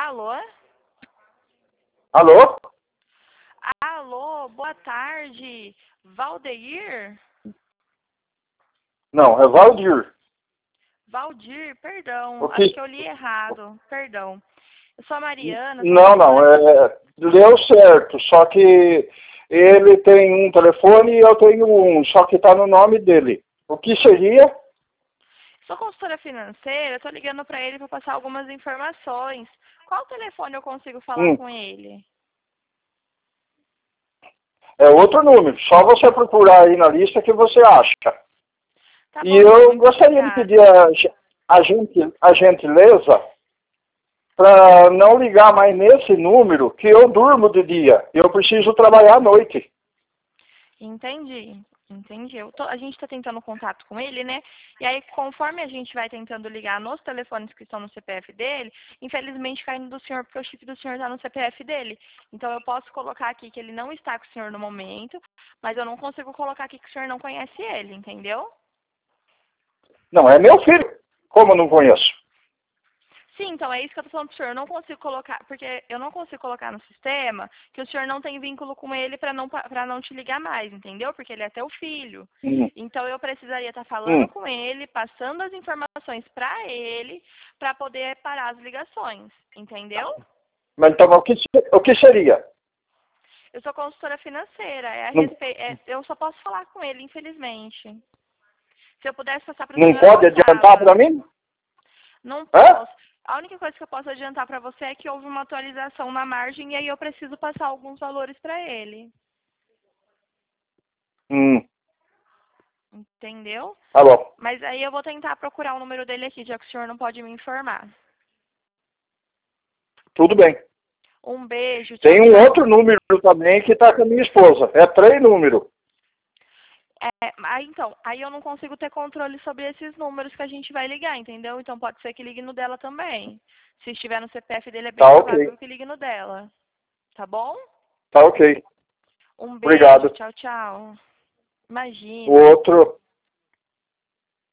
Alô? Alô? Alô, boa tarde. Valdeir? Não, é Valdir. Valdir, perdão. O Acho que? que eu li errado. Perdão. Eu sou a Mariana. Não, leu certo, só que ele tem um telefone e eu tenho um, só que está no nome dele. O que seria? Sou consultora financeira, estou ligando para ele para passar algumas informações. Qual telefone eu consigo falar com ele? É outro número, só você procurar aí na lista que você acha. Tá E bom, eu muito gostaria de obrigada. pedir a gentileza para não ligar mais nesse número, que eu durmo de dia. Eu preciso trabalhar à noite. Entendi. A gente está tentando contato com ele, né? E aí, conforme a gente vai tentando ligar nos telefones que estão no CPF dele, infelizmente cai no do senhor, porque o chip do senhor está no CPF dele. Então, eu posso colocar aqui que ele não está com o senhor no momento, mas eu não consigo colocar aqui que o senhor não conhece ele, entendeu? Não, é meu filho. Como eu não conheço? Sim, então é isso que eu tô falando pro senhor. Eu não consigo colocar, porque eu não consigo colocar no sistema que o senhor não tem vínculo com ele para não te ligar mais, entendeu? Porque ele é teu filho. Então eu precisaria estar falando com ele, passando as informações para ele, para poder parar as ligações, entendeu? Mas então, o que seria? Eu sou consultora financeira, Não, eu só posso falar com ele, infelizmente. Se eu pudesse passar para o não senhor, eu pode adiantar passava. para mim? Não Hã? posso. A única coisa que eu posso adiantar para você é que houve uma atualização na margem e aí eu preciso passar alguns valores para ele. Entendeu? Alô? Mas aí eu vou tentar procurar o número dele aqui, já que o senhor não pode me informar. Tudo bem. Um beijo, tchau, Tem um tchau. outro número também que está com a minha esposa. É 3 números. Aí eu não consigo ter controle sobre esses números que a gente vai ligar, entendeu? Então pode ser que ligue no dela também. Se estiver no CPF dele, é bem Tá provável ok. que ligue no dela. Tá bom? Tá ok. Um beijo, Obrigado. tchau, tchau. O Imagina. outro